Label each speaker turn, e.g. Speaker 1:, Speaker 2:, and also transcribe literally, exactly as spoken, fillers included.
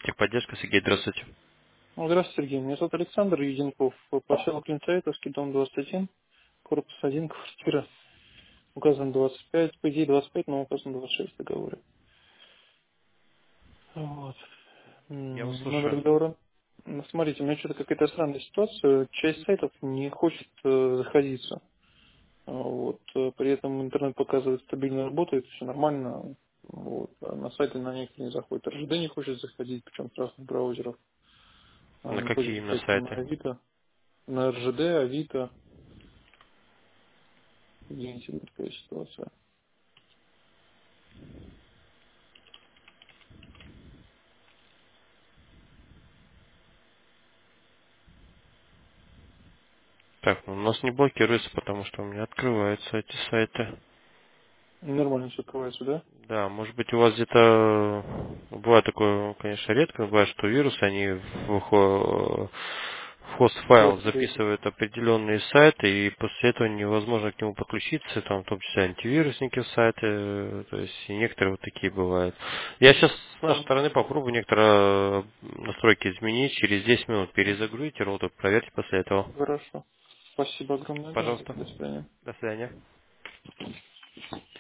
Speaker 1: Техподдержка, Сергей, здравствуйте.
Speaker 2: Ну, Здравствуйте, Сергей. Меня зовут Александр Юденков. Поселок Линцейтовский, дом двадцать один, корпус один, квартира. Указан двадцать пять, по идее двадцать пять, но указан двадцать шесть в договоре. Вот.
Speaker 1: Я вас
Speaker 2: М, Номер
Speaker 1: слушаю.
Speaker 2: договора. Ну, Смотрите, у меня что-то какая-то странная ситуация. Часть сайтов не хочет э, заходиться. А, Вот. э, При этом интернет показывает, стабильно работает, все нормально. Вот. А на сайте на некоторые не заходит. эр жэ дэ не хочет заходить, причем с разных браузеров. А,
Speaker 1: На
Speaker 2: Не
Speaker 1: какие
Speaker 2: хочет
Speaker 1: именно
Speaker 2: заходить на
Speaker 1: сайты?
Speaker 2: Авито. На эр жэ дэ, Авито. Извините, вот такая ситуация.
Speaker 1: Так, ну, у нас не блокируется, потому что у меня открываются эти сайты.
Speaker 2: Нормально все открывается, да?
Speaker 1: Да, может быть у вас где-то бывает такое, конечно, редко, бывает, что вирусы, они в, хо- в хост файл
Speaker 2: Вот, да.
Speaker 1: записывают определенные сайты, и после этого невозможно к нему подключиться, там, в том числе антивирусники в сайты, э, то есть и некоторые вот такие бывают. Я сейчас с нашей
Speaker 2: Там,
Speaker 1: стороны попробую некоторые настройки изменить, через десять минут перезагрузите роутер, проверьте после этого.
Speaker 2: хорошо. Спасибо огромное, да.
Speaker 1: Пожалуйста.
Speaker 2: До свидания.
Speaker 1: До свидания.